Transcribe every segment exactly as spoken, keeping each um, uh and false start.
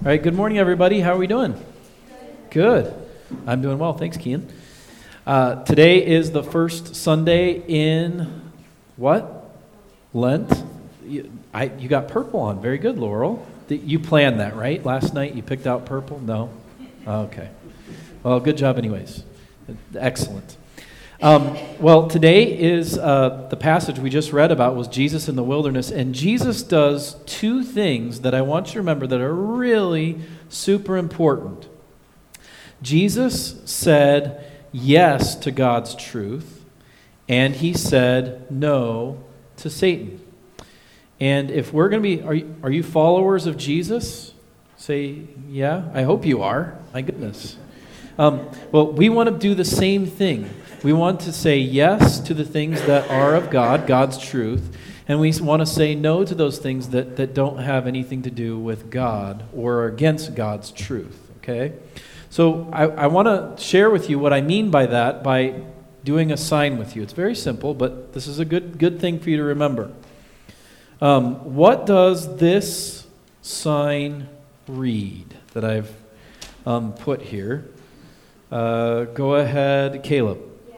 All right, good morning, everybody. How are we doing? Good. I'm doing well. Thanks, Kian. Uh, today is the first Sunday in what? Lent. You, I, you got purple on. Very good, Laurel. You planned that, right? Last night you picked out purple? No? Okay. Well, good job anyways. Excellent. Um, well, today is uh, the passage we just read about was Jesus in the wilderness, and Jesus does two things that I want you to remember that are really super important. Jesus said yes to God's truth, and he said no to Satan. And if we're going to be, are you, are you followers of Jesus? Say, yeah, I hope you are. My goodness. Um, well, we want to do the same thing. We want to say yes to the things that are of God, God's truth, and we want to say no to those things that, that don't have anything to do with God or are against God's truth, okay? So I, I want to share with you what I mean by that by doing a sign with you. It's very simple, but this is a good, good thing for you to remember. Um, what does this sign read that I've um, put here? Uh, go ahead, Caleb.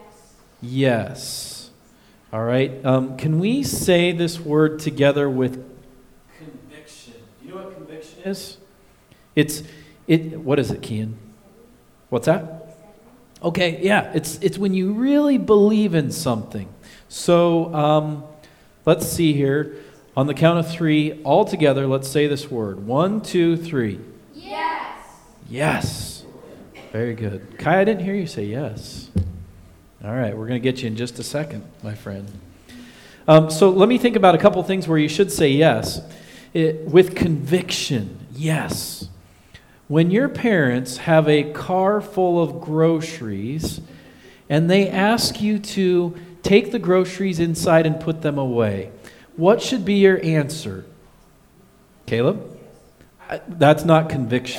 Yes. All right. Um, can we say this word together with conviction? Do you know what conviction is? It's it. What is it, Kian? What's that? Okay. Yeah. It's it's when you really believe in something. So um, let's see here. On the count of three, all together, let's say this word. One, two, three. Yes. Yes. Very good. Kai, I didn't hear you say yes. All right, we're going to get you in just a second, my friend. Um, so let me think about a couple things where you should say yes. It, with conviction, yes. When your parents have a car full of groceries and they ask you to take the groceries inside and put them away, what should be your answer? Caleb? I, that's not conviction.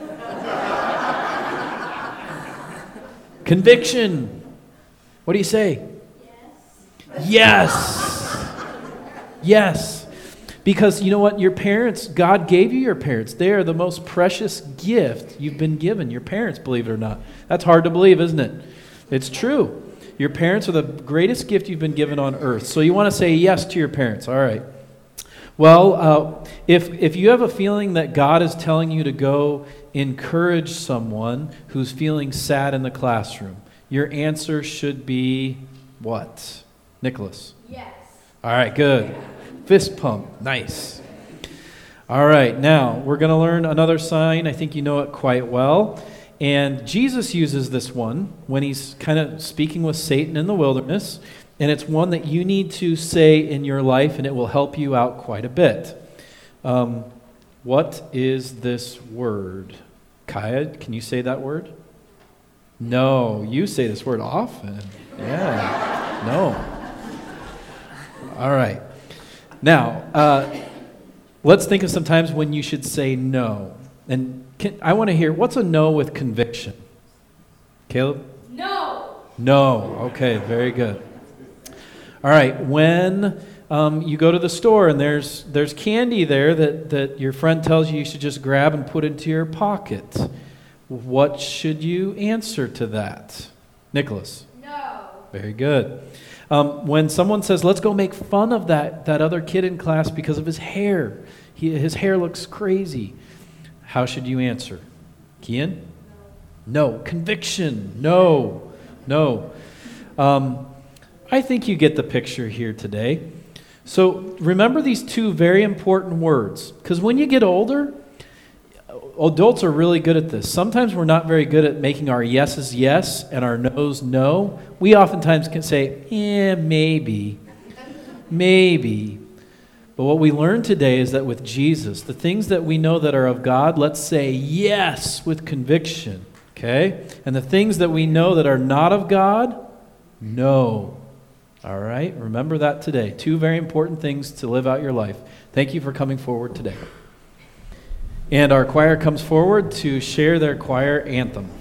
Conviction. What do you say? Yes. Yes. Yes. Because you know what? Your parents, God gave you your parents. They are the most precious gift you've been given. Your parents, believe it or not. That's hard to believe, isn't it? It's true. Your parents are the greatest gift you've been given on earth. So you want to say yes to your parents. All right. Well, uh, if if you have a feeling that God is telling you to go encourage someone who's feeling sad in the classroom, your answer should be what? Nicholas? Yes. All right, good. Fist pump. Nice. All right, now we're going to learn another sign. I think you know it quite well. And Jesus uses this one when he's kind of speaking with Satan in the wilderness. And it's one that you need to say in your life, and it will help you out quite a bit. Um, what is this word? Kaya, can you say that word? No, you say this word often. Yeah, no. All right. Now, uh, let's think of some times when you should say no. And can, I want to hear, what's a no with conviction? Caleb? No. No. Okay, very good. All right, when um, you go to the store and there's there's candy there that, that your friend tells you you should just grab and put into your pocket, what should you answer to that? Nicholas? No. Very good. Um, when someone says, let's go make fun of that, that other kid in class because of his hair, he, his hair looks crazy, how should you answer? Kian? No. No. Conviction? No. No. Um, I think you get the picture here today. So remember these two very important words, because when you get older, adults are really good at this. Sometimes we're not very good at making our yeses yes and our nos no. We oftentimes can say, eh, maybe, maybe. But what we learn today is that with Jesus, the things that we know that are of God, let's say yes with conviction, okay? And the things that we know that are not of God, no. All right? Remember that today. Two very important things to live out your life. Thank you for coming forward today. And our choir comes forward to share their choir anthem.